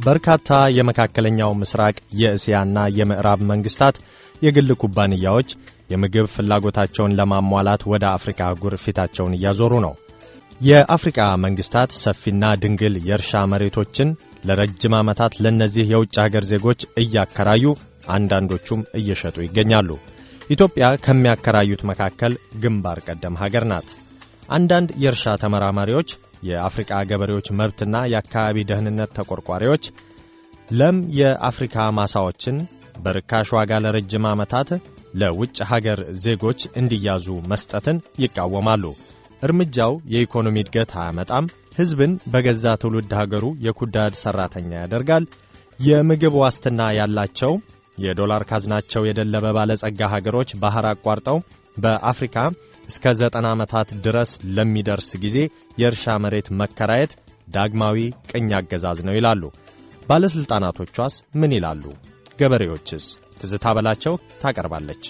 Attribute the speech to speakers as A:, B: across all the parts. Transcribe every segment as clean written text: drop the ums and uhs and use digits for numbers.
A: በርካታ የመካከለኛው ምስራቅ የእስያና የምዕራብ መንግስታት የግል ኩባንያዎች የምግብ ፍላጎታቸውን ለማሟላት ወደ አፍሪካ አህጉር ፊታቸውን እያዞሩ ነው። የአፍሪካ መንግስታት ሰፊና ድንግል የእርሻ መሬቶችን ለረጅም ዓመታት ለነዚህ የውጭ ሀገር ዜጎች እያከራዩ አንዳንዶቹም እየሸጡ ይገኛሉ። ኢትዮጵያ ከሚያከራዩት መካከል ግንባር ቀደም ሀገር ናት። አንዳንድ የእርሻ ተመራማሪዎች፣ የአፍሪካ ገበሬዎች መብትና የአካባቢ ደህንነት ተቆርቋሪዎች ለም የአፍሪካ ማሳዎችን በርካሽ ዋጋ ለረጅም ዓመታት ለውጭ ሀገር ዜጎች እንዲያዙ መስጠትን ይቃወማሉ። እርምጃው የኢኮኖሚ እድገት አያመጣም፣ ሕዝብን በገዛ ትውልድ ሀገሩ የኩዳድ ሠራተኛ ያደርጋል፣ የምግብ ዋስትና ያላቸው የዶላር ካዝናቸው የደለበ ባለጸጋ ሀገሮች ባህር አቋርጠው በአፍሪካ እስከ 90 ዓመታት ድረስ ለሚደርስ ጊዜ የእርሻ መሬት መከራየት ዳግማዊ ቅኝ አገዛዝ ነው ይላሉ። ባለሥልጣናቶቿስ ምን ይላሉ? ገበሬዎችስ? ትዝታ በላቸው ታቀርባለች።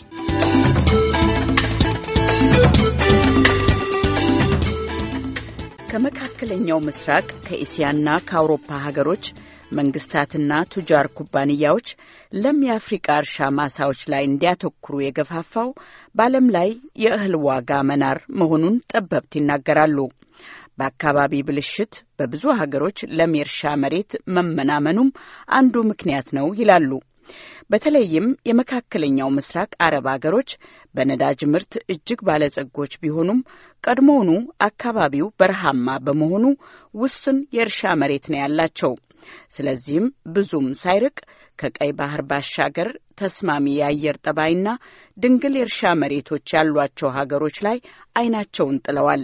B: ከመካከለኛው ምስራቅ ከእስያና ከአውሮፓ ሀገሮች መንግስታትና ቱጃር ኩባንያዎች ለም የአፍሪካ እርሻ ማሳዎች ላይ እንዲያተኩሩ የገፋፋው በዓለም ላይ የእህል ዋጋ መናር መሆኑን ጠበብት ይናገራሉ። በአካባቢ ብልሽት በብዙ ሀገሮች ለም የእርሻ መሬት መመናመኑም አንዱ ምክንያት ነው ይላሉ። በተለይም የመካከለኛው ምስራቅ አረብ ሀገሮች በነዳጅ ምርት እጅግ ባለጸጎች ቢሆኑም ቀድሞውኑ አካባቢው በረሃማ በመሆኑ ውስን የእርሻ መሬት ነው ያላቸው። ስለዚህም ብዙም ሳይርቅ ከቀይ ባህር ባሻገር ተስማሚ የአየር ጠባይና ድንግል የእርሻ መሬቶች ያሏቸው ሀገሮች ላይ አይናቸውን ጥለዋል።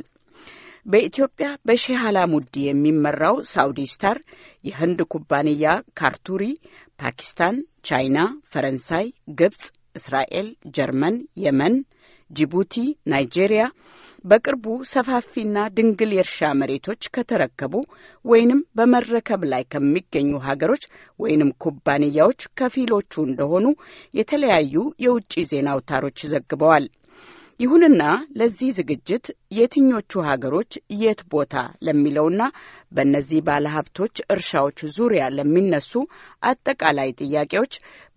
B: በኢትዮጵያ በሼህ አላሙዲ የሚመራው ሳውዲ ስታር የህንድ ኩባንያ ካርቱሪ ፓኪስታን፣ ቻይና፣ ፈረንሳይ፣ ግብጽ፣ እስራኤል፣ ጀርመን፣ የመን፣ ጅቡቲ፣ ናይጄሪያ በቅርቡ ሰፋፊና ድንግል የእርሻ መሬቶች ከተረከቡ ወይንም በመረከብ ላይ ከሚገኙ ሀገሮች ወይንም ኩባንያዎች ከፊሎቹ እንደሆኑ የተለያዩ የውጭ ዜና አውታሮች ዘግበዋል። ይሁንና ለዚህ ዝግጅት የትኞቹ ሀገሮች የት ቦታ ለሚለውና በእነዚህ ባለሀብቶች እርሻዎች ዙሪያ ለሚነሱ አጠቃላይ ጥያቄዎች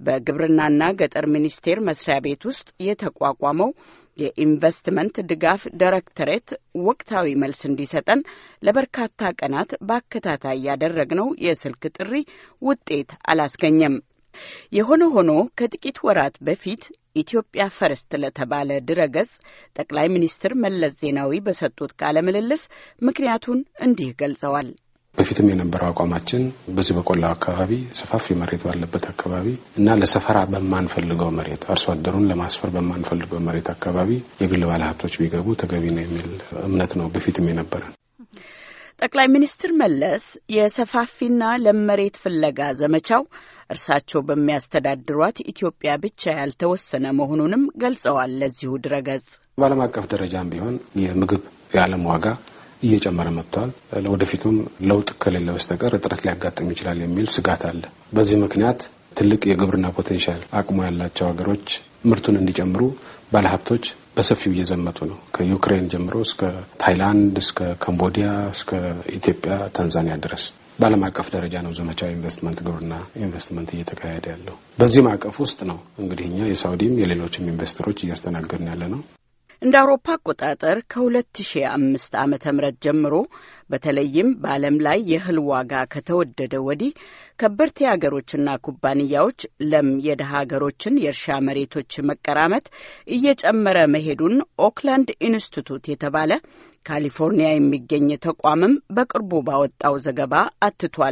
B: በግብርናና ገጠር ሚኒስቴር መስሪያ ቤት ውስጥ የተቋቋመው የኢንቨስትመንት ድጋፍ ዳይሬክቶሬት ወቅታዊ መልስ እንዲሰጠን ለበርካታ ቀናት በአከታታይ ያደረግነው የስልክ ጥሪ ውጤት አላስገኘም። የሆነ ሆኖ ከጥቂት ወራት በፊት ኢትዮጵያ ፈርስት ለተባለ ድረገጽ ጠቅላይ ሚኒስትር መለስ ዜናዊ በሰጡት ቃለ ምልልስ ምክንያቱን እንዲህ ገልጸዋል።
C: በፊትም የነበረው አቋማችን በዚህ በቆላው አካባቢ ሰፋፊ መሬት ባለበት አካባቢ እና ለሰፈራ በማንፈልገው መሬት አርሶ አደሩን ለማስፈር በማንፈልገው መሬት አካባቢ የግል ባለሀብቶች ቢገቡ ተገቢ ነው የሚል እምነት ነው በፊትም የነበረን።
B: ጠቅላይ ሚኒስትር መለስ የሰፋፊና ለመሬት ፍለጋ ዘመቻው እርሳቸው በሚያስተዳድሯት ኢትዮጵያ ብቻ ያልተወሰነ መሆኑንም ገልጸዋል። ለዚሁ ድረገጽ
C: በዓለም አቀፍ ደረጃም ቢሆን የምግብ የዓለም ዋጋ እየጨመረ መጥቷል። ለወደፊቱም ለውጥ ከሌለ በስተቀር እጥረት ሊያጋጥም ይችላል የሚል ስጋት አለ። በዚህ ምክንያት ትልቅ የግብርና ፖቴንሻል አቅሙ ያላቸው ሀገሮች ምርቱን እንዲጨምሩ ባለሀብቶች በሰፊው እየዘመቱ ነው። ከዩክሬን ጀምሮ እስከ ታይላንድ፣ እስከ ካምቦዲያ፣ እስከ ኢትዮጵያ፣ ታንዛኒያ ድረስ በዓለም አቀፍ ደረጃ ነው ዘመቻው ኢንቨስትመንት ግብርና ኢንቨስትመንት እየተካሄደ ያለው። በዚህ ማዕቀፍ ውስጥ ነው እንግዲህ እኛ የሳውዲም የሌሎችም ኢንቨስተሮች እያስተናገድን ያለ ነው።
B: እንደ አውሮፓ አቆጣጠር ከ2005 ዓመተ ምህረት ጀምሮ በተለይም በዓለም ላይ የእህል ዋጋ ከተወደደ ወዲህ ከበርቴ ሀገሮችና ኩባንያዎች ለም የደሃ ሀገሮችን የእርሻ መሬቶች መቀራመት እየጨመረ መሄዱን ኦክላንድ ኢንስቲትዩት የተባለ ካሊፎርኒያ የሚገኝ ተቋምም በቅርቡ ባወጣው ዘገባ አትቷል።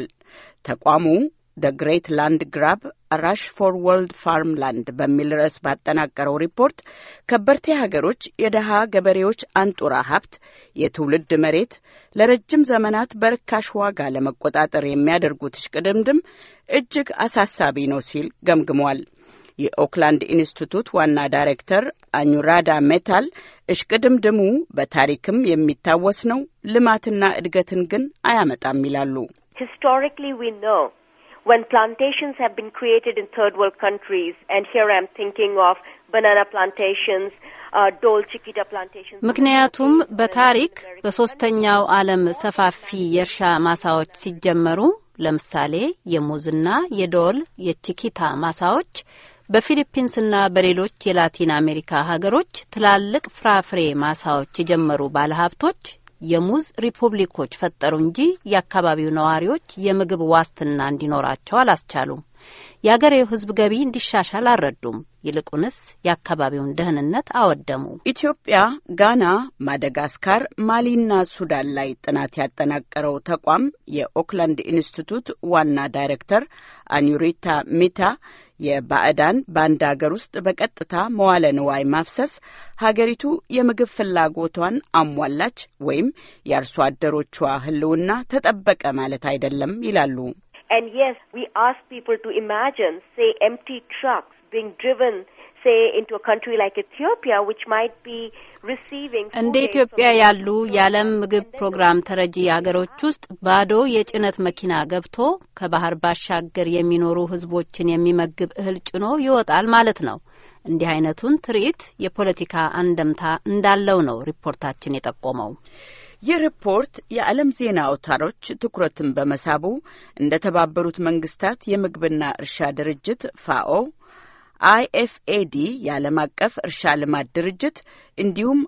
B: ተቋሙ The Great Land Grab A Rush for World Farmland በሚል ርዕስ ባጠናቀረው ሪፖርት ከበርቴ ሀገሮች የደሃ ገበሬዎች አንጡራ ሀብት የትውልድ መሬት ለረጅም ዘመናት በርካሽ ዋጋ ለመቆጣጠር የሚያደርጉት እሽቅድምድም እጅግ አሳሳቢ ነው ሲል ገምግሟል። የኦክላንድ ኢንስቲትዩት ዋና ዳይሬክተር አኙራዳ ሜታል እሽቅድምድሙ በታሪክም የሚታወስ ነው፣ ልማትና እድገትን ግን አያመጣም ይላሉ።
D: Historically we know when plantations have been created in third world countries, and here I'm thinking of banana plantations, dole chiquita plantations.
E: ምክንያቱም በታሪክ በሶስተኛው ዓለም ሰፋፊ የእርሻ ማሳዎች ሲጀመሩ ለምሳሌ የሙዝና የዶል የቺኪታ ማሳዎች በፊሊፒንስና በሌሎች የላቲን አሜሪካ ሀገሮች ትላልቅ ፍራፍሬ ማሳዎች የጀመሩ ባለሀብቶች የሙዝ ሪፑብሊኮች ፈጠሩ እንጂ የአካባቢው ነዋሪዎች የምግብ ዋስትና እንዲኖራቸው አላስቻሉም። የአገሬው ሕዝብ ገቢ እንዲሻሻል አልረዱም። ይልቁንስ የአካባቢውን ደህንነት አወደሙ።
B: ኢትዮጵያ፣ ጋና፣ ማዳጋስካር፣ ማሊና ሱዳን ላይ ጥናት ያጠናቀረው ተቋም የኦክላንድ ኢንስቲትዩት ዋና ዳይሬክተር አኒሪታ ሚታ የባዕዳን በአንድ ሀገር ውስጥ በቀጥታ መዋለ ንዋይ ማፍሰስ ሀገሪቱ የምግብ ፍላጎቷን አሟላች ወይም የአርሶ አደሮቿ ህልውና ተጠበቀ ማለት አይደለም ይላሉ።
D: And yes, we ask people to imagine, say, empty trucks being driven, say, into a country like Ethiopia, which might be receiving...
E: እንደ ኢትዮጵያ ያሉ የዓለም ምግብ ፕሮግራም ተረጂ ሀገሮች ውስጥ ባዶ የጭነት መኪና ገብቶ ከባህር ባሻገር የሚኖሩ ህዝቦችን የሚመግብ እህል ጭኖ ይወጣል ማለት ነው። እንዲህ አይነቱን ትርኢት የፖለቲካ አንደምታ እንዳለው ነው ሪፖርታችን የጠቆመው።
B: ይህ ሪፖርት የዓለም ዜና አውታሮች ትኩረትን በመሳቡ እንደ ተባበሩት መንግስታት የምግብና እርሻ ድርጅት ፋኦ፣ IFAD የዓለም አቀፍ እርሻ ልማት ድርጅት እንዲሁም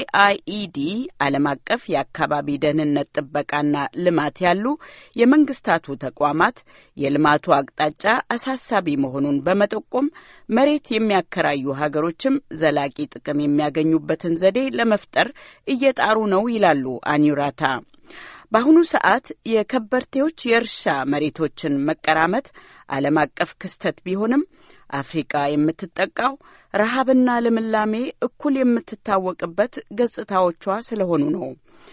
B: IIED ዓለም አቀፍ የአካባቢ ደህንነት ጥበቃና ልማት ያሉ የመንግስታቱ ተቋማት የልማቱ አቅጣጫ አሳሳቢ መሆኑን በመጠቆም መሬት የሚያከራዩ ሀገሮችም ዘላቂ ጥቅም የሚያገኙበትን ዘዴ ለመፍጠር እየጣሩ ነው ይላሉ አኒራታ። በአሁኑ ሰዓት የከበርቴዎች የእርሻ መሬቶችን መቀራመት ዓለም አቀፍ ክስተት ቢሆንም አፍሪካ የምትጠቃው ረሃብና ልምላሜ እኩል የምትታወቅበት ገጽታዎቿ ስለሆኑ ነው።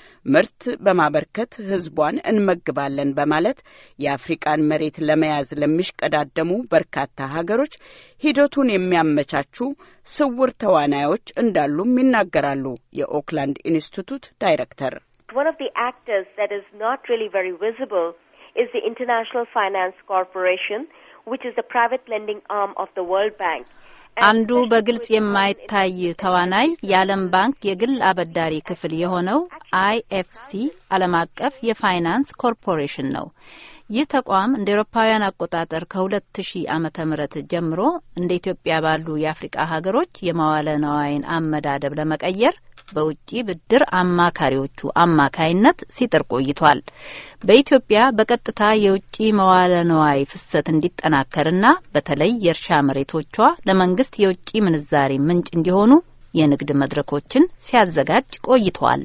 B: ምርት በማበርከት ህዝቧን እንመግባለን በማለት የአፍሪካን መሬት ለመያዝ ለሚሽቀዳደሙ በርካታ ሀገሮች ሂደቱን የሚያመቻቹ ስውር ተዋናዮች እንዳሉም ይናገራሉ የኦክላንድ ኢንስቲትዩት ዳይሬክተር።
D: One of the actors that is not really very visible is the International Finance Corporation, which is the private lending arm of the World Bank.
E: አንዱ በግልጽ የማይታይ ተዋናይ የዓለም ባንክ የግል አበዳሪ ክፍል የሆነው IFC ዓለም አቀፍ የፋይናንስ ኮርፖሬሽን ነው። ይህ ተቋም እንደ አውሮፓውያን አቆጣጠር ከ2000 ዓመተ ምህረት ጀምሮ እንደ ኢትዮጵያ ባሉ የአፍሪካ ሀገሮች የመዋለ ነዋይን አመዳደብ ለመቀየር በውጪ ብድር አማካሪዎቹ አማካይነት ሲጥር ቆይቷል። በኢትዮጵያ በቀጥታ የውጪ መዋለ ነዋይ ፍሰት እንዲጠናከርና በተለይ የእርሻ መሬቶቿ ለመንግስት የውጪ ምንዛሪ ምንጭ እንዲሆኑ የንግድ መድረኮችን ሲያዘጋጅ ቆይቷል።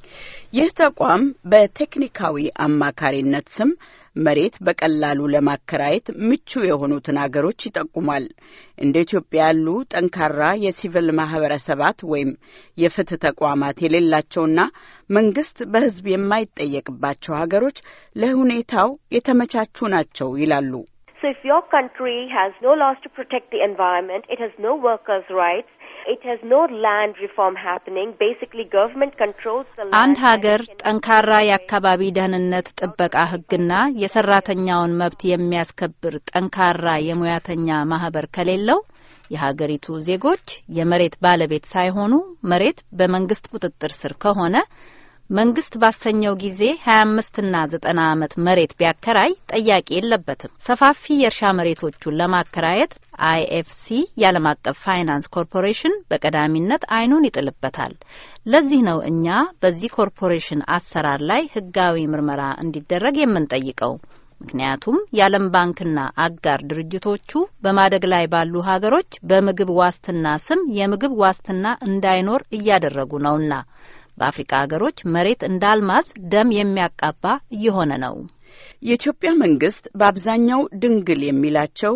B: ይህ ተቋም በቴክኒካዊ አማካሪነት ስም መሬት በቀላሉ ለማከራየት ምቹ የሆኑትን አገሮች ይጠቁማል። እንደ ኢትዮጵያ ያሉ ጠንካራ የሲቪል ማህበረሰባት ወይም የፍትህ ተቋማት የሌላቸውና መንግስት በህዝብ የማይጠየቅባቸው ሀገሮች ለሁኔታው የተመቻቹ ናቸው ይላሉ።
D: So if your country has no laws to protect the environment, it has no workers' rights, it has no land reform happening, basically government controls the land.
E: አንድ ሀገር ጠንካራ የአካባቢ ደህንነት ጥበቃ ህግና የሰራተኛውን መብት የሚያስከብር ጠንካራ የሙያተኛ ማህበር ከሌለው የሀገሪቱ ዜጎች የመሬት ባለቤት ሳይሆኑ መሬት በመንግስት ቁጥጥር ስር ከሆነ መንግስት ባሰኘው ጊዜ 25 እና 90 ዓመት መሬት ቢያከራይ ጠያቂ የለበትም። ሰፋፊ የእርሻ መሬቶቹን ለማከራየት IFC የዓለም አቀፍ ፋይናንስ ኮርፖሬሽን በቀዳሚነት አይኑን ይጥልበታል። ለዚህ ነው እኛ በዚህ ኮርፖሬሽን አሰራር ላይ ህጋዊ ምርመራ እንዲደረግ የምንጠይቀው። ምክንያቱም የዓለም ባንክና አጋር ድርጅቶቹ በማደግ ላይ ባሉ ሀገሮች በምግብ ዋስትና ስም የምግብ ዋስትና እንዳይኖር እያደረጉ ነውና በአፍሪካ ሀገሮች መሬት እንዳልማዝ ደም የሚያቃባ እየሆነ ነው።
B: የኢትዮጵያ መንግስት በአብዛኛው ድንግል የሚላቸው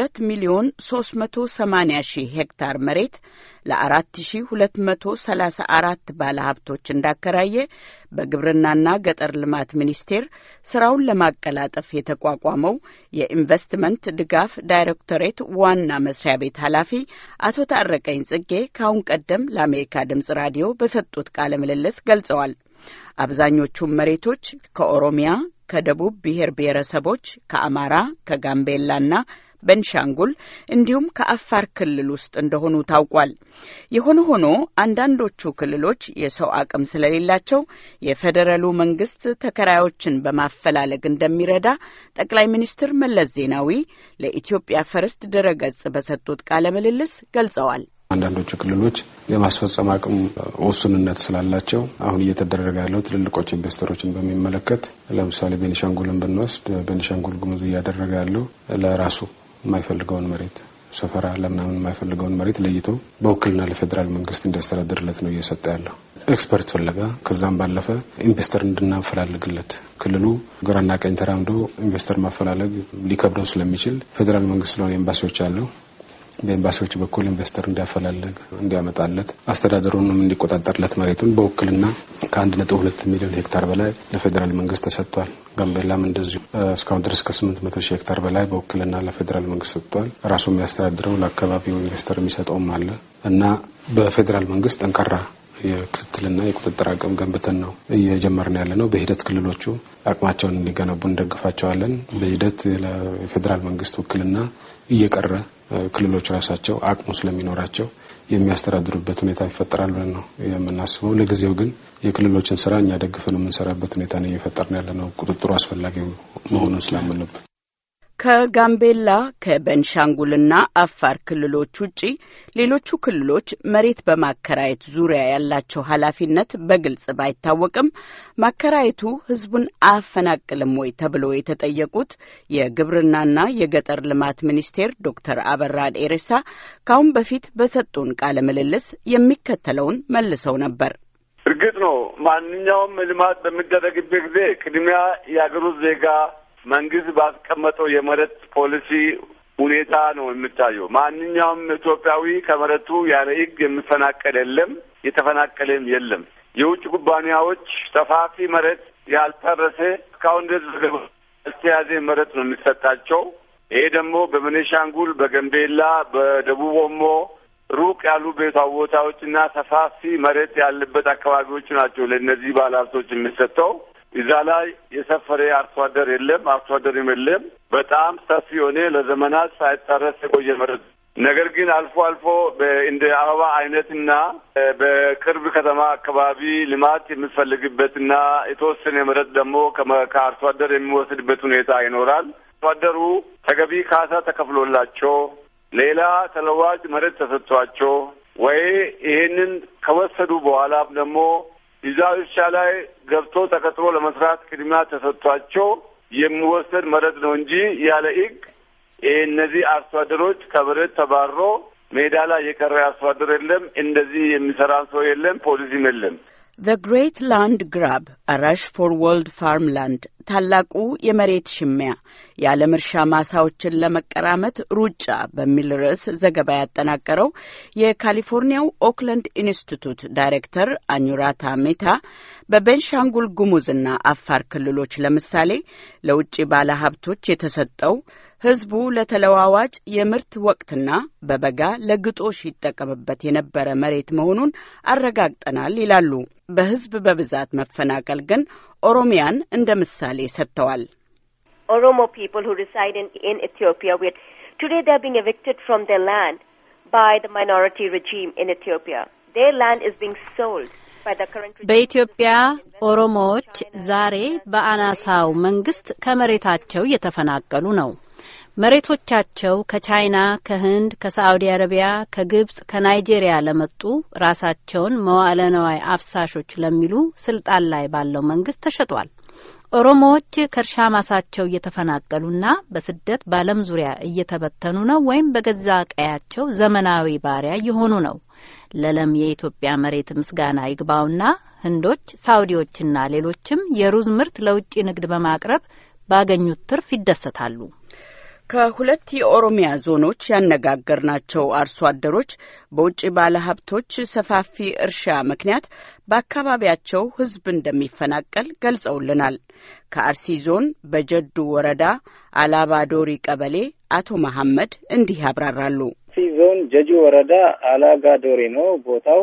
B: 2,380,000 ሄክታር መሬት ለ4234 ባለሀብቶች እንዳከራየ በግብርናና ገጠር ልማት ሚኒስቴር ስራውን ለማቀላጠፍ የተቋቋመው የኢንቨስትመንት ድጋፍ ዳይሬክቶሬት ዋና መስሪያ ቤት ኃላፊ አቶ ታረቀኝ ጽጌ ካሁን ቀደም ለአሜሪካ ድምጽ ራዲዮ በሰጡት ቃለ ምልልስ ገልጸዋል። አብዛኞቹ መሬቶች ከኦሮሚያ፣ ከደቡብ ብሔር ብሔረሰቦች፣ ከአማራ፣ ከጋምቤላና ቤንሻንጉል እንዲሁም ከአፋር ክልል ውስጥ እንደሆኑ ታውቋል። የሆነ ሆኖ አንዳንዶቹ ክልሎች የሰው አቅም ስለሌላቸው የፌዴራሉ መንግስት ተከራዮችን በማፈላለግ እንደሚረዳ ጠቅላይ ሚኒስትር መለስ ዜናዊ ለኢትዮጵያ ፈርስት ድረገጽ በሰጡት ቃለ ምልልስ ገልጸዋል።
C: አንዳንዶቹ ክልሎች የማስፈጸም አቅም ውስንነት ስላላቸው አሁን እየተደረገ ያለው ትልልቆች ኢንቨስተሮችን በሚመለከት ለምሳሌ ቤኒሻንጉልን ብንወስድ ቤኒሻንጉል ጉሙዝ እያደረገ ያለው ለራሱ የማይፈልገውን መሬት ሰፈራ ለምናምን የማይፈልገውን መሬት ለይቶ በውክልና ለፌዴራል መንግስት እንዲያስተዳድርለት ነው እየሰጠ ያለው። ኤክስፐርት ፈለጋ ከዛም ባለፈ ኢንቨስተር እንድናፈላልግለት ክልሉ ግራና ቀኝ ተራምዶ ኢንቨስተር ማፈላለግ ሊከብደው ስለሚችል ፌዴራል መንግስት ስለሆነ ኤምባሲዎች ያለው በኤምባሲዎች በኩል ኢንቨስተር እንዲያፈላልግ እንዲያመጣለት አስተዳደሩንም እንዲቆጣጠርለት መሬቱን በውክልና ከ1.2 ሚሊዮን ሄክታር በላይ ለፌዴራል መንግስት ተሰጥቷል። ጋምቤላም እንደዚሁ እስካሁን ድረስ ከ800,000 ሄክታር በላይ በውክልና ለፌዴራል መንግስት ተሰጥቷል። ራሱ የሚያስተዳድረው ለአካባቢው ኢንቨስተር የሚሰጠውም አለ እና በፌዴራል መንግስት ጠንካራ የክትትልና የቁጥጥር አቅም ገንብተን ነው እየጀመርን ያለ ነው። በሂደት ክልሎቹ አቅማቸውን እንዲገነቡ እንደግፋቸዋለን። በሂደት ለፌዴራል መንግስት ውክልና እየቀረ ክልሎች ራሳቸው አቅሙ ስለሚኖራቸው የሚያስተዳድሩበት ሁኔታ ይፈጠራል ብለን ነው የምናስበው። ለጊዜው ግን የክልሎችን ስራ እኛ ደግፈን የምንሰራበት ሁኔታ ነው እየፈጠርን ያለ ነው። ቁጥጥሩ አስፈላጊ መሆኑን ስላመንበት
B: ከጋምቤላ ከቤንሻንጉልና አፋር ክልሎች ውጪ ሌሎቹ ክልሎች መሬት በማከራየት ዙሪያ ያላቸው ኃላፊነት በግልጽ ባይታወቅም ማከራየቱ ህዝቡን አያፈናቅልም ወይ ተብሎ የተጠየቁት የግብርናና የገጠር ልማት ሚኒስቴር ዶክተር አበራ ዴሬሳ ካሁን በፊት በሰጡን ቃለ ምልልስ የሚከተለውን መልሰው ነበር።
F: እርግጥ ነው ማንኛውም ልማት በሚደረግበት ጊዜ ቅድሚያ የአገሩ ዜጋ መንግስት ባስቀመጠው የመሬት ፖሊሲ ሁኔታ ነው የሚታየው። ማንኛውም ኢትዮጵያዊ ከመሬቱ ያለ ህግ የሚፈናቀል የለም፣ የተፈናቀለም የለም። የውጭ ኩባንያዎች ሰፋፊ መሬት ያልተረሰ እስካሁን ድረስ ያልተያዘ መሬት ነው የሚሰጣቸው። ይሄ ደግሞ በቤኒሻንጉል፣ በጋምቤላ፣ በደቡብ ኦሞ ሩቅ ያሉ ቦታዎችና ሰፋፊ መሬት ያለበት አካባቢዎች ናቸው ለእነዚህ ባለሀብቶች የሚሰጠው። እዛ ላይ የሰፈረ አርሶ አደር የለም፣ አርሶ አደርም የለም። በጣም ሰፊ የሆነ ለዘመናት ሳይታረስ የቆየ መሬት። ነገር ግን አልፎ አልፎ እንደ አበባ አይነትና በቅርብ ከተማ አካባቢ ልማት የሚፈልግበትና የተወሰነ መሬት ደግሞ ከአርሶ አደር የሚወስድበት ሁኔታ ይኖራል። አርሶ አደሩ ተገቢ ካሳ ተከፍሎላቸው ሌላ ተለዋጭ መሬት ተሰጥቷቸው ወይ ይሄንን ከወሰዱ በኋላ ደግሞ እዛው እርሻ ላይ ገብቶ ተቀጥሮ ለመስራት ቅድሚያ ተሰጥቷቸው የሚወሰድ መሬት ነው እንጂ ያለ ህግ እነዚህ አርሶ አደሮች ከመሬት ተባሮ ሜዳ ላይ የቀረ አርሶ አደር የለም። እንደዚህ የሚሰራ ሰው የለም፣ ፖሊሲም የለም።
B: The Great Land Grab, a rush for world farmland ታላቁ የመሬት ሽሚያ የዓለም እርሻ ማሳዎችን ለመቀራመት ሩጫ በሚል ርዕስ ዘገባ ያጠናቀረው የካሊፎርኒያው ኦክላንድ ኢንስቲትዩት ዳይሬክተር አኙራታ ሜታ በቤንሻንጉል ጉሙዝና አፋር ክልሎች ለምሳሌ ለውጭ ባለሀብቶች የተሰጠው ህዝቡ ለተለዋዋጭ የምርት ወቅትና በበጋ ለግጦሽ ይጠቀምበት የነበረ መሬት መሆኑን አረጋግጠናል ይላሉ። በህዝብ በብዛት መፈናቀል ግን ኦሮሚያን እንደ ምሳሌ ሰጥተዋል።
D: Oromo people who reside in Ethiopia, today they are being evicted from their land by the minority regime in Ethiopia. Their land is being sold by the current regime.
E: በኢትዮጵያ ኦሮሞዎች ዛሬ በአናሳው መንግስት ከመሬታቸው እየተፈናቀሉ ነው። መሬቶቻቸው ከቻይና፣ ከህንድ፣ ከሳዑዲ አረቢያ፣ ከግብጽ፣ ከናይጄሪያ ለመጡ ራሳቸውን መዋዕለ ነዋይ አፍሳሾች ለሚሉ ስልጣን ላይ ባለው መንግስት ተሸጧል። ኦሮሞዎች ከእርሻ ማሳቸው እየተፈናቀሉና በስደት በዓለም ዙሪያ እየተበተኑ ነው ወይም በገዛ ቀያቸው ዘመናዊ ባሪያ እየሆኑ ነው። ለለም የኢትዮጵያ መሬት ምስጋና ይግባውና ህንዶች፣ ሳዑዲዎችና ሌሎችም የሩዝ ምርት ለውጭ ንግድ በማቅረብ ባገኙት ትርፍ ይደሰታሉ።
B: ከሁለት የኦሮሚያ ዞኖች ያነጋገርናቸው አርሶ አደሮች በውጭ ባለሀብቶች ሰፋፊ እርሻ ምክንያት በአካባቢያቸው ህዝብ እንደሚፈናቀል ገልጸውልናል። ከአርሲ ዞን በጀዱ ወረዳ አላባዶሪ ቀበሌ አቶ መሐመድ እንዲህ ያብራራሉ።
G: አርሲ ዞን ጀጁ ወረዳ አላጋዶሪ ነው ቦታው።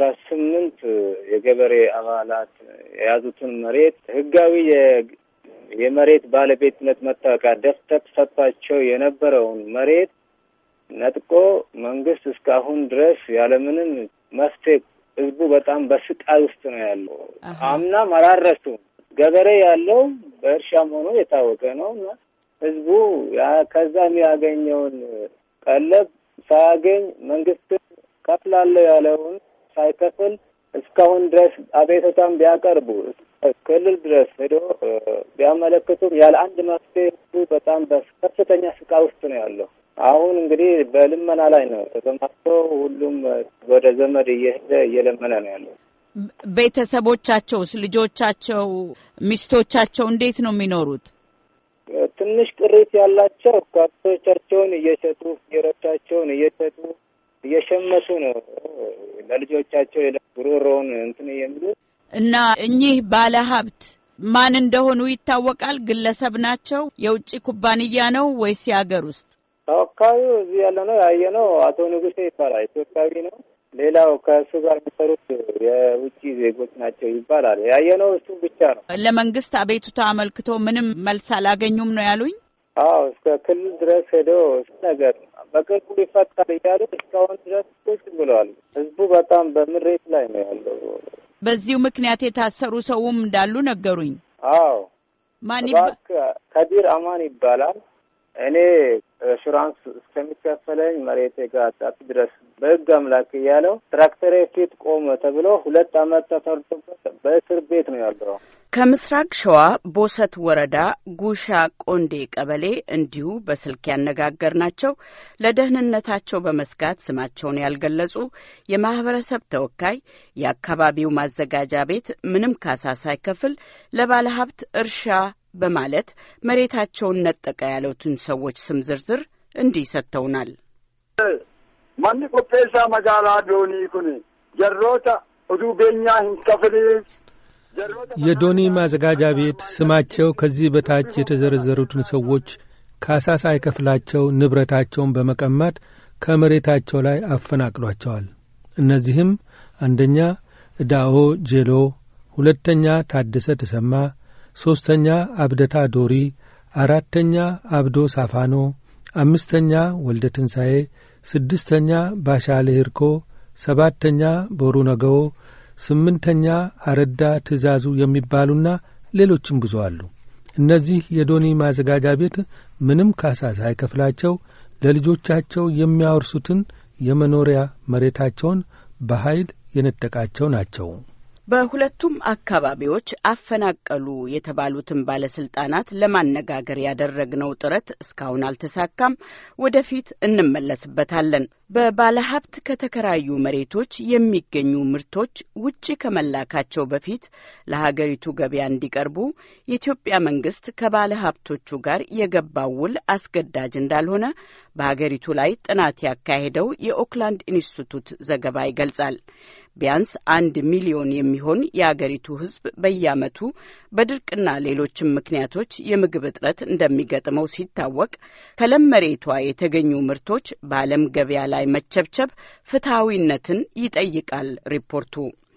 G: 118 የገበሬ አባላት የያዙትን መሬት ህጋዊ የመሬት ባለቤትነት መታወቂያ ደፍተር ሰጥቷቸው የነበረውን መሬት ነጥቆ መንግስት እስካሁን ድረስ ያለምንም መፍትሄ ህዝቡ በጣም በስቃይ ውስጥ ነው ያለው። አምናም አላረሱም። ገበሬ ያለው በእርሻም ሆኖ የታወቀ ነውና ህዝቡ ከዛ የሚያገኘውን ቀለብ ሳያገኝ መንግስት ከፍላለሁ ያለውን ሳይከፍል እስካሁን ድረስ አቤቱታም ቢያቀርቡ ክልል ድረስ ሄዶ ቢያመለክቱም ያለ አንድ መፍትሄ በጣም በከፍተኛ ስቃይ ውስጥ ነው ያለው። አሁን እንግዲህ በልመና ላይ ነው ተሰማርቶ ሁሉም ወደ ዘመድ እየሄደ እየለመነ ነው ያለው።
B: ቤተሰቦቻቸውስ፣ ልጆቻቸው፣ ሚስቶቻቸው እንዴት ነው የሚኖሩት?
G: ትንሽ ቅሪት ያላቸው ከብቶቻቸውን እየሸጡ የረብቻቸውን እየሸጡ እየሸመቱ ነው ለልጆቻቸው የጉሮሮውን እንትን የሚሉት። እና
B: እኚህ ባለ ሀብት ማን እንደሆኑ ይታወቃል? ግለሰብ ናቸው? የውጭ ኩባንያ ነው ወይስ የሀገር ውስጥ?
G: ተወካዩ እዚህ ያለ ነው ያየነው አቶ ንጉሴ ይባላል። ኢትዮጵያዊ ነው። ሌላው ከእሱ ጋር የሚሰሩት የውጭ ዜጎች ናቸው ይባላል። ያየነው እሱ ብቻ ነው።
B: ለመንግስት አቤቱታ አመልክቶ ምንም መልስ አላገኙም ነው ያሉኝ?
G: አዎ እስከ ክልል ድረስ ሄዶ ነገር በቅርቡ ይፈታል እያሉ እስካሁን ድረስ ቁጭ ብለዋል። ህዝቡ በጣም በምሬት ላይ ነው ያለው።
B: በዚሁ ምክንያት የታሰሩ ሰውም እንዳሉ ነገሩኝ።
G: አዎ
B: ማን
G: ከዲር አማን ይባላል። እኔ ኢንሹራንስ እስከሚከፈለኝ መሬቴ ጋር ጫፍ ድረስ በህግ አምላክ እያለው ትራክተሬ ፊት ቆመ ተብሎ 2 ዓመት ተፈርዶበት በእስር ቤት ነው ያለው።
B: ከምስራቅ ሸዋ ቦሰት ወረዳ ጉሻ ቆንዴ ቀበሌ እንዲሁ በስልክ ያነጋገርናቸው ለደህንነታቸው በመስጋት ስማቸውን ያልገለጹ የማህበረሰብ ተወካይ የአካባቢው ማዘጋጃ ቤት ምንም ካሳ ሳይከፍል ለባለ ሀብት እርሻ በማለት መሬታቸውን ነጠቀ ያሉትን ሰዎች ስም ዝርዝር እንዲህ ሰጥተውናል።
F: ማን ቆጴሳ መጋላ ዶኒ ኩኒ ጀሮታ ኡዱቤኛ እንከፍል
H: የዶኒ ማዘጋጃ ቤት ስማቸው ከዚህ በታች የተዘረዘሩትን ሰዎች ካሳ ሳይከፍላቸው ንብረታቸውን በመቀማት ከመሬታቸው ላይ አፈናቅሏቸዋል። እነዚህም አንደኛ ዳኦ ጄሎ፣ ሁለተኛ ታደሰ ተሰማ፣ ሶስተኛ አብደታ ዶሪ፣ አራተኛ አብዶ ሳፋኖ፣ አምስተኛ ወልደ ትንሣኤ፣ ስድስተኛ ባሻሌ ሂርኮ፣ ሰባተኛ ቦሩ ነገዎ፣ ስምንተኛ አረዳ ትእዛዙ የሚባሉና ሌሎችም ብዙ አሉ። እነዚህ የዶኒ ማዘጋጃ ቤት ምንም ካሳ ሳይከፍላቸው ለልጆቻቸው የሚያወርሱትን የመኖሪያ መሬታቸውን በኃይል የነጠቃቸው ናቸው።
B: በሁለቱም አካባቢዎች አፈናቀሉ የተባሉትን ባለስልጣናት ለማነጋገር ያደረግነው ጥረት እስካሁን አልተሳካም። ወደፊት እንመለስበታለን። በባለሀብት ከተከራዩ መሬቶች የሚገኙ ምርቶች ውጪ ከመላካቸው በፊት ለሀገሪቱ ገበያ እንዲቀርቡ የኢትዮጵያ መንግስት ከባለሀብቶቹ ጋር የገባው ውል አስገዳጅ እንዳልሆነ በሀገሪቱ ላይ ጥናት ያካሄደው የኦክላንድ ኢንስቲትዩት ዘገባ ይገልጻል። ቢያንስ 1 ሚሊዮን የሚሆን የአገሪቱ ሕዝብ በየዓመቱ በድርቅና ሌሎችም ምክንያቶች የምግብ እጥረት እንደሚገጥመው ሲታወቅ ከለም መሬቷ የተገኙ ምርቶች በዓለም ገበያ ላይ መቸብቸብ ፍትሐዊነትን ይጠይቃል ሪፖርቱ።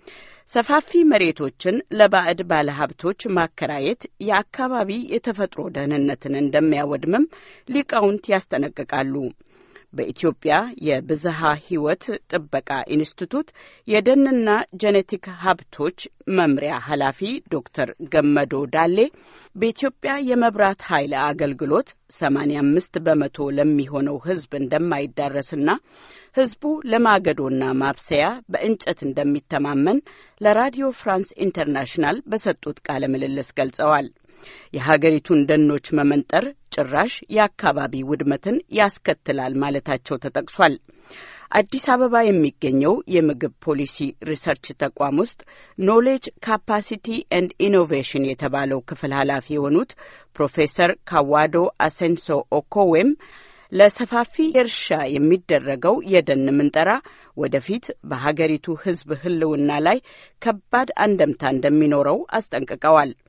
B: ሰፋፊ መሬቶችን ለባዕድ ባለሀብቶች ማከራየት የአካባቢ የተፈጥሮ ደህንነትን እንደሚያወድምም ሊቃውንት ያስጠነቅቃሉ። በኢትዮጵያ የብዝሃ ሕይወት ጥበቃ ኢንስቲትዩት የደንና ጄኔቲክ ሀብቶች መምሪያ ኃላፊ ዶክተር ገመዶ ዳሌ በኢትዮጵያ የመብራት ኃይል አገልግሎት 85 በመቶ ለሚሆነው ሕዝብ እንደማይዳረስና ሕዝቡ ለማገዶና ማብሰያ በእንጨት እንደሚተማመን ለራዲዮ ፍራንስ ኢንተርናሽናል በሰጡት ቃለ ምልልስ ገልጸዋል። የሀገሪቱን ደኖች መመንጠር ጭራሽ የአካባቢ ውድመትን ያስከትላል ማለታቸው ተጠቅሷል። አዲስ አበባ የሚገኘው የምግብ ፖሊሲ ሪሰርች ተቋም ውስጥ ኖሌጅ ካፓሲቲ ኤንድ ኢኖቬሽን የተባለው ክፍል ኃላፊ የሆኑት ፕሮፌሰር ካዋዶ አሴንሶ ኦኮዌም ለሰፋፊ እርሻ የሚደረገው የደን ምንጠራ ወደፊት በሀገሪቱ ሕዝብ ህልውና ላይ ከባድ አንደምታ እንደሚኖረው አስጠንቅቀዋል።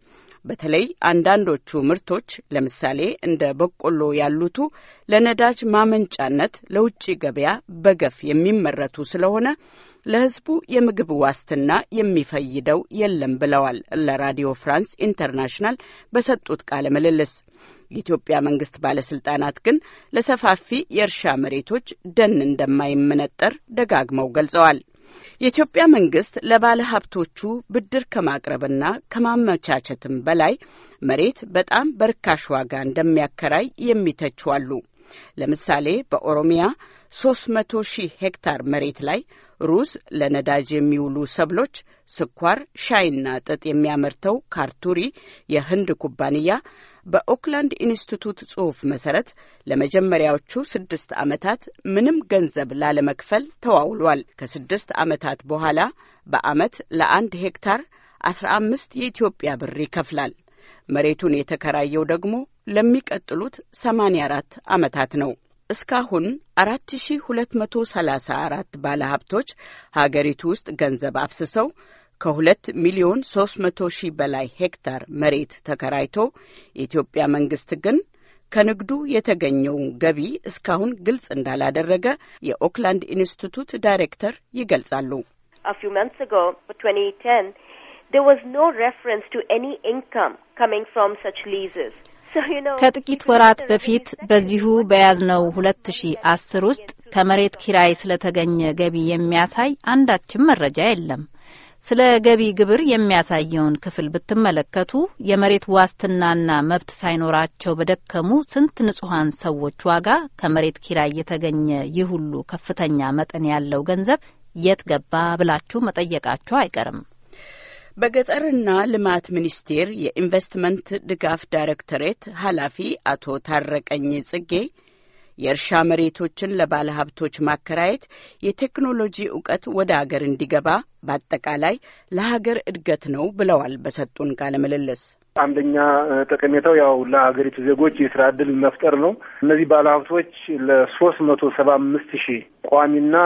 B: በተለይ አንዳንዶቹ ምርቶች ለምሳሌ እንደ በቆሎ ያሉቱ ለነዳጅ ማመንጫነት ለውጭ ገበያ በገፍ የሚመረቱ ስለሆነ ለሕዝቡ የምግብ ዋስትና የሚፈይደው የለም ብለዋል ለራዲዮ ፍራንስ ኢንተርናሽናል በሰጡት ቃለ ምልልስ። የኢትዮጵያ መንግስት ባለስልጣናት ግን ለሰፋፊ የእርሻ መሬቶች ደን እንደማይመነጠር ደጋግመው ገልጸዋል። የኢትዮጵያ መንግስት ለባለ ሀብቶቹ ብድር ከማቅረብና ከማመቻቸትም በላይ መሬት በጣም በርካሽ ዋጋ እንደሚያከራይ የሚተቹ አሉ። ለምሳሌ በኦሮሚያ 300,000 ሄክታር መሬት ላይ ሩዝ፣ ለነዳጅ የሚውሉ ሰብሎች፣ ስኳር፣ ሻይና ጥጥ የሚያመርተው ካርቱሪ የህንድ ኩባንያ በኦክላንድ ኢንስቲትዩት ጽሑፍ መሰረት ለመጀመሪያዎቹ 6 ዓመታት ምንም ገንዘብ ላለመክፈል ተዋውሏል። ከ6 ዓመታት በኋላ በዓመት ለ1 ሄክታር 15 የኢትዮጵያ ብር ይከፍላል። መሬቱን የተከራየው ደግሞ ለሚቀጥሉት 84 ዓመታት ነው። እስካሁን 4234 ባለሀብቶች ሀገሪቱ ውስጥ ገንዘብ አፍስሰው ከ2,300,000 በላይ ሄክታር መሬት ተከራይቶ የኢትዮጵያ መንግስት ግን ከንግዱ የተገኘው ገቢ እስካሁን ግልጽ እንዳላደረገ የኦክላንድ ኢንስቲትዩት ዳይሬክተር ይገልጻሉ።
D: A few months ago, for 2010, there was no reference to any income coming from such leases.
E: ከጥቂት ወራት በፊት በዚሁ በያዝነው 2010 ውስጥ ከመሬት ኪራይ ስለተገኘ ገቢ የሚያሳይ አንዳችም መረጃ የለም። ስለ ገቢ ግብር የሚያሳየውን ክፍል ብትመለከቱ የመሬት ዋስትናና መብት ሳይኖራቸው በደከሙ ስንት ንጹሃን ሰዎች ዋጋ ከመሬት ኪራይ የተገኘ ይህ ሁሉ ከፍተኛ መጠን ያለው ገንዘብ የት ገባ ብላችሁ መጠየቃችሁ አይቀርም።
B: በገጠርና ልማት ሚኒስቴር የኢንቨስትመንት ድጋፍ ዳይሬክቶሬት ኃላፊ አቶ ታረቀኝ ጽጌ የእርሻ መሬቶችን ለባለ ሀብቶች ማከራየት የቴክኖሎጂ ዕውቀት ወደ ሀገር እንዲገባ በአጠቃላይ ለሀገር እድገት ነው ብለዋል በሰጡን ቃለ ምልልስ።
I: አንደኛ ጠቀሜታው ያው ለሀገሪቱ ዜጎች የስራ ዕድል መፍጠር ነው። እነዚህ ባለሀብቶች ለ375,000 ቋሚና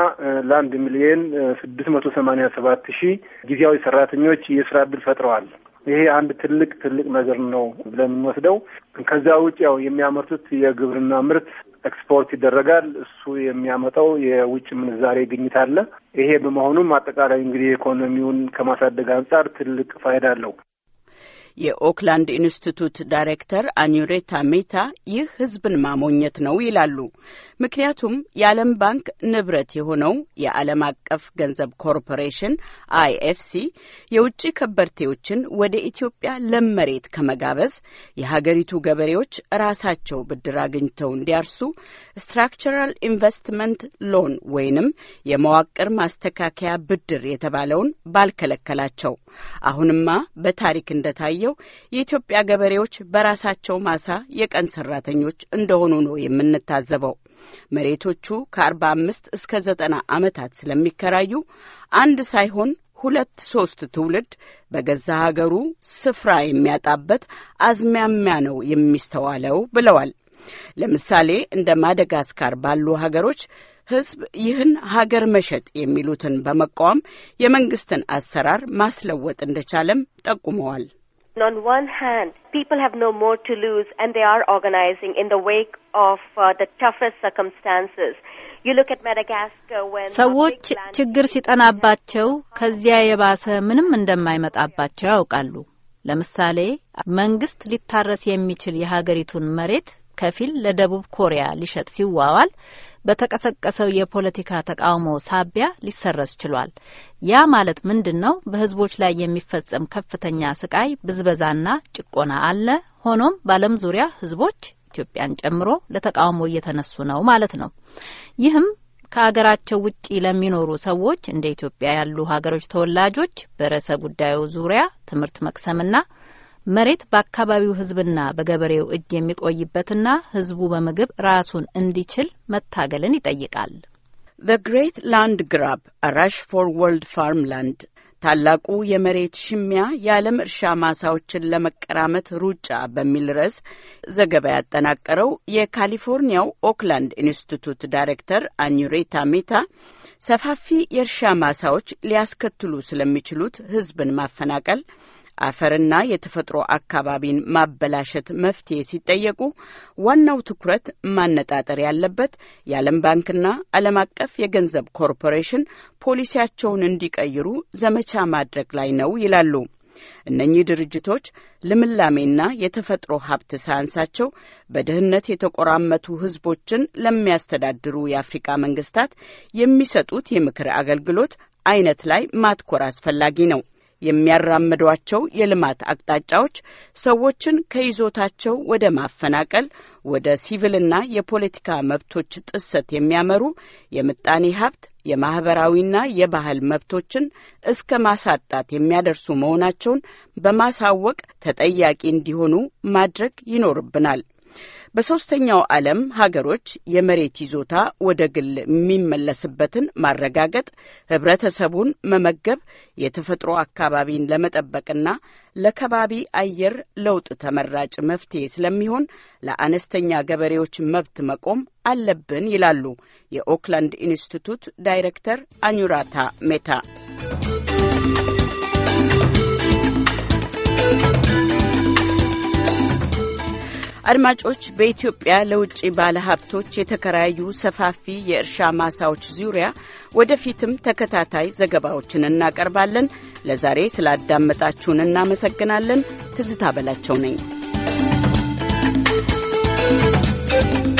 I: ለ1,687,000 ጊዜያዊ ሰራተኞች የስራ ዕድል ፈጥረዋል። ይሄ አንድ ትልቅ ነገር ነው ብለን እንወስደው። ከዛ ውጭ ያው የሚያመርቱት የግብርና ምርት ኤክስፖርት ይደረጋል። እሱ የሚያመጣው የውጭ ምንዛሬ ግኝት አለ። ይሄ በመሆኑም አጠቃላይ እንግዲህ ኢኮኖሚውን ከማሳደግ አንጻር ትልቅ ፋይዳ አለው።
B: የኦክላንድ ኢንስቲትዩት ዳይሬክተር አኒሬታ ሜታ ይህ ህዝብን ማሞኘት ነው ይላሉ። ምክንያቱም የዓለም ባንክ ንብረት የሆነው የዓለም አቀፍ ገንዘብ ኮርፖሬሽን IFC የውጭ ከበርቴዎችን ወደ ኢትዮጵያ ለም መሬት ከመጋበዝ የሀገሪቱ ገበሬዎች ራሳቸው ብድር አግኝተው እንዲያርሱ ስትራክቸራል ኢንቨስትመንት ሎን ወይንም የመዋቅር ማስተካከያ ብድር የተባለውን ባልከለከላቸው። አሁንማ በታሪክ እንደታየው የኢትዮጵያ ገበሬዎች በራሳቸው ማሳ የቀን ሰራተኞች እንደሆኑ ነው የምንታዘበው። መሬቶቹ ከ45 እስከ 90 ዓመታት ስለሚከራዩ አንድ ሳይሆን 2-3 ትውልድ በገዛ ሀገሩ ስፍራ የሚያጣበት አዝማሚያ ነው የሚስተዋለው ብለዋል። ለምሳሌ እንደ ማዳጋስካር ባሉ ሀገሮች ህዝብ ይህን ሀገር መሸጥ የሚሉትን በመቃወም የመንግስትን አሰራር ማስለወጥ እንደቻለም ጠቁመዋል።
D: On one hand, people have no more to lose and they are organizing in the wake of the toughest circumstances. You look at Madagascar when
E: ሰዎች ችግር ሲጠናባቸው ከዚያ የባሰ ምንም እንደማይመጣባቸው ያውቃሉ። ለምሳሌ መንግስት ሊታረስ የሚችል የሀገሪቱን መሬት ከፊል ለደቡብ ኮሪያ ሊሸጥ ሲዋዋል በተቀሰቀሰው የፖለቲካ ተቃውሞ ሳቢያ ሊሰረዝ ችሏል። ያ ማለት ምንድነው? በህዝቦች ላይ የሚፈጸም ከፍተኛ ስቃይ፣ ብዝበዛና ጭቆና አለ። ሆኖም በዓለም ዙሪያ ህዝቦች ኢትዮጵያን ጨምሮ ለተቃውሞ እየተነሱ ነው ማለት ነው። ይህም ከሀገራቸው ውጪ ለሚኖሩ ሰዎች እንደ ኢትዮጵያ ያሉ ሀገሮች ተወላጆች በርዕሰ ጉዳዩ ዙሪያ ትምህርት መቅሰምና መሬት በአካባቢው ህዝብና በገበሬው እጅ የሚቆይበትና ህዝቡ በምግብ ራሱን እንዲችል መታገልን ይጠይቃል።
B: The Great Land Grab, a Rush for World Farmland ታላቁ የመሬት ሽሚያ የዓለም እርሻ ማሳዎችን ለመቀራመት ሩጫ በሚል ርዕስ ዘገባ ያጠናቀረው የካሊፎርኒያው ኦክላንድ ኢንስቲትዩት ዳይሬክተር አኒሬታ ሜታ ሰፋፊ የእርሻ ማሳዎች ሊያስከትሉ ስለሚችሉት ህዝብን ማፈናቀል፣ አፈርና የተፈጥሮ አካባቢን ማበላሸት መፍትሄ ሲጠየቁ ዋናው ትኩረት ማነጣጠር ያለበት የዓለም ባንክና ዓለም አቀፍ የገንዘብ ኮርፖሬሽን ፖሊሲያቸውን እንዲቀይሩ ዘመቻ ማድረግ ላይ ነው ይላሉ። እነኚህ ድርጅቶች ልምላሜና የተፈጥሮ ሀብት ሳያንሳቸው በድህነት የተቆራመቱ ህዝቦችን ለሚያስተዳድሩ የአፍሪካ መንግስታት የሚሰጡት የምክር አገልግሎት አይነት ላይ ማትኮር አስፈላጊ ነው። የሚያራምዷቸው የልማት አቅጣጫዎች ሰዎችን ከይዞታቸው ወደ ማፈናቀል፣ ወደ ሲቪልና የፖለቲካ መብቶች ጥሰት የሚያመሩ የምጣኔ ሀብት የማህበራዊና የባህል መብቶችን እስከ ማሳጣት የሚያደርሱ መሆናቸውን በማሳወቅ ተጠያቂ እንዲሆኑ ማድረግ ይኖርብናል። በሶስተኛው ዓለም ሀገሮች የመሬት ይዞታ ወደ ግል የሚመለስበትን ማረጋገጥ፣ ህብረተሰቡን መመገብ የተፈጥሮ አካባቢን ለመጠበቅና ለከባቢ አየር ለውጥ ተመራጭ መፍትሄ ስለሚሆን ለአነስተኛ ገበሬዎች መብት መቆም አለብን ይላሉ የኦክላንድ ኢንስቲትዩት ዳይሬክተር አኑራታ ሜታ። አድማጮች፣ በኢትዮጵያ ለውጭ ባለሀብቶች የተከራዩ ሰፋፊ የእርሻ ማሳዎች ዙሪያ ወደፊትም ተከታታይ ዘገባዎችን እናቀርባለን። ለዛሬ ስላዳመጣችሁን እናመሰግናለን። ትዝታ በላቸው ነኝ።